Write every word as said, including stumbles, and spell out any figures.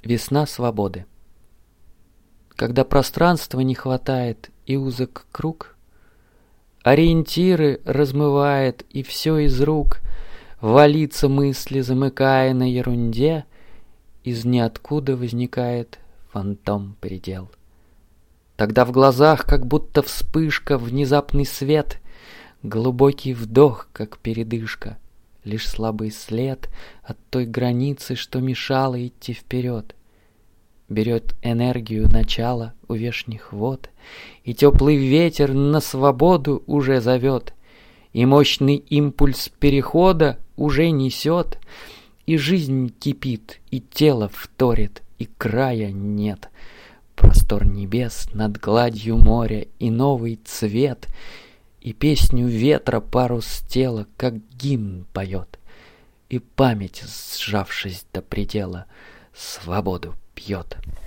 Весна свободы. Когда пространства не хватает и узок круг, ориентиры размывает и все из рук, валится мысли, замыкая на ерунде, из ниоткуда возникает фантом предел. Тогда в глазах, как будто вспышка, внезапный свет, глубокий вдох, как передышка, лишь слабый след от той границы, что мешало идти вперед. Берет энергию начала у вешних вод, и теплый ветер на свободу уже зовет, и мощный импульс перехода уже несет, и жизнь кипит, и тело вторит, и края нет. Простор небес над гладью моря и новый цвет, и песню ветра парус тела, как гимн поет, и память, сжавшись до предела, свободу пьет.